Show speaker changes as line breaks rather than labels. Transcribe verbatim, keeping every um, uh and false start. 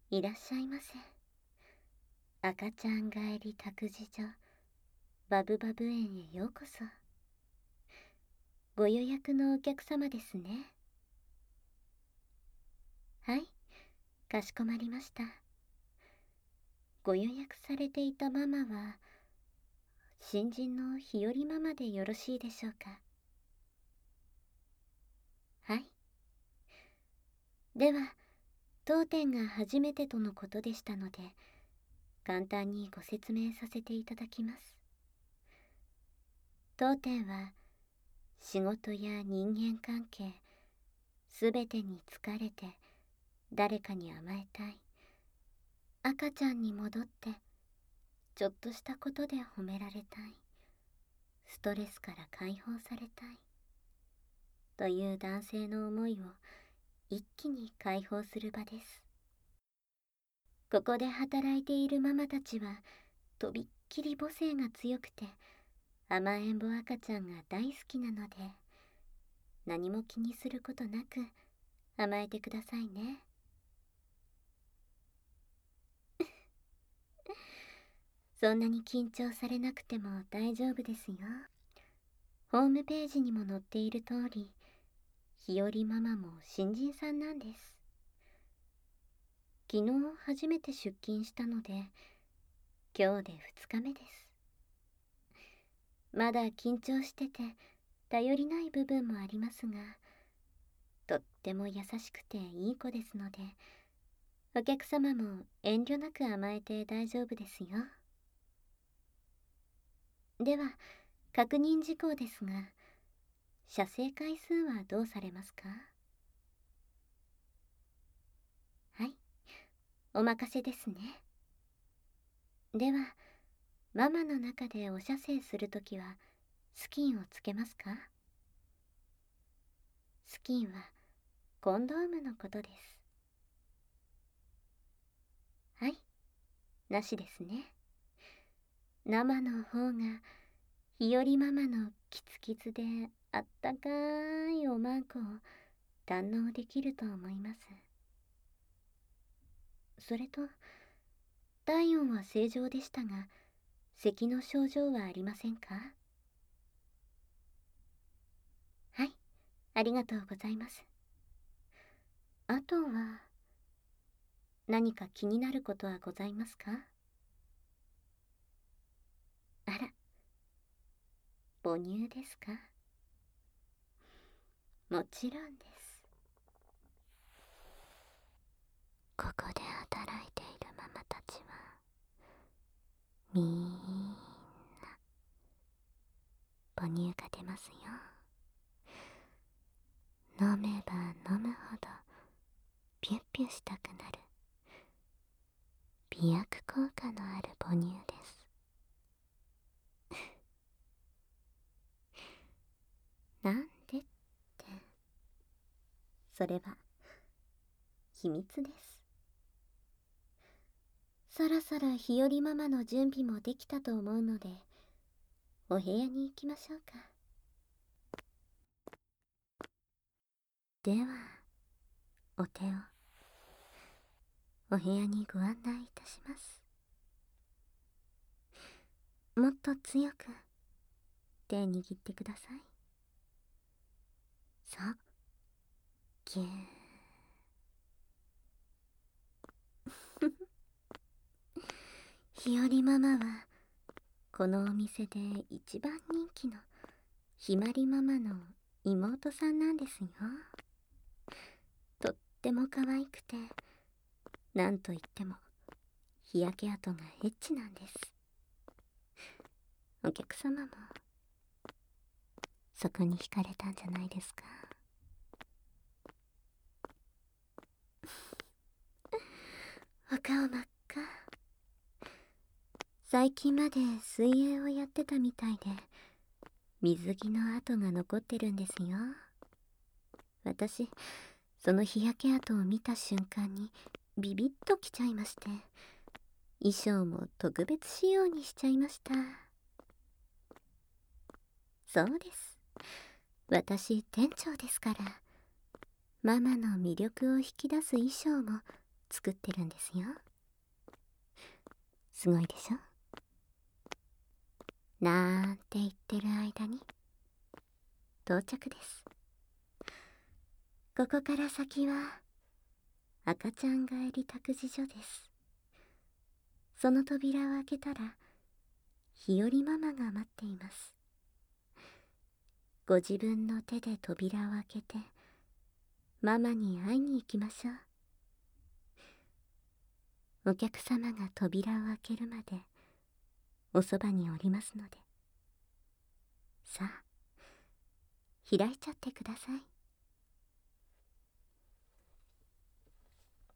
いらっしゃいませ。赤ちゃん帰り託児所、バブバブ園へようこそ。ご予約のお客様ですね。はい、かしこまりました。ご予約されていたママは、新人の日和ママでよろしいでしょうか。はい。では、当店が初めてとのことでしたので、簡単にご説明させていただきます。当店は、仕事や人間関係、すべてに疲れて、誰かに甘えたい。赤ちゃんに戻って、ちょっとしたことで褒められたい。ストレスから解放されたい。という男性の思いを一気に解放する場です。ここで働いているママたちは、とびっきり母性が強くて、甘えん坊赤ちゃんが大好きなので、何も気にすることなく甘えてくださいね。そんなに緊張されなくても大丈夫ですよ。ホームページにも載っている通り、日和ママも新人さんなんです。昨日初めて出勤したので、今日でふつかめです。まだ緊張してて頼りない部分もありますが、とっても優しくていい子ですので、お客様も遠慮なく甘えて大丈夫ですよ。では、確認事項ですが、射精回数はどうされますか？はい、お任せですね。では、ママの中でお射精するときは、スキンをつけますか？スキンはコンドームのことです。はい、なしですね。生の方が、日和ママのキツキツであったかいおまんこを堪能できると思います。それと、体温は正常でしたが、咳の症状はありませんか？はい、ありがとうございます。あとは、何か気になることはございますか？あら、母乳ですか？もちろんです。ここで働いているママたちは、みんな、母乳が出ますよ。飲めば飲むほど、ピュッピュしたくなる、美薬効果のある母乳です。なんでって、それは、秘密です。そろそろ日和ママの準備もできたと思うので、お部屋に行きましょうか。では、お手を、お部屋にご案内いたします。もっと強く、手握ってください。そう、ぎゅー。日和ママは、このお店で一番人気のひまりママの妹さんなんですよ。とっても可愛くて、なんといっても日焼け跡がエッチなんです。お客様もそこに惹かれたんじゃないですか？お顔真っ赤。最近まで水泳をやってたみたいで、水着の跡が残ってるんですよ。私、その日焼け跡を見た瞬間にビビッときちゃいまして、衣装も特別仕様にしちゃいました。そうです。私、店長ですから、ママの魅力を引き出す衣装も作ってるんですよ。すごいでしょ。なんて言ってる間に到着です。ここから先は赤ちゃん帰り託児所です。その扉を開けたら日和ママが待っています。ご自分の手で扉を開けてママに会いに行きましょう。お客様が扉を開けるまでおそばにおりますので、さあ開いちゃってください。